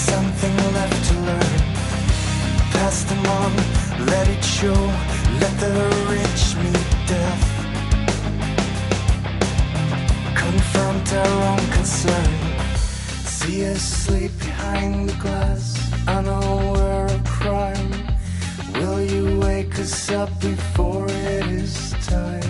something left to learn. Pass them on, let it show. Let the rich meet death. Confront our own concern. See us sleep behind the glass, unaware of crime. Will you wake us up before it is time?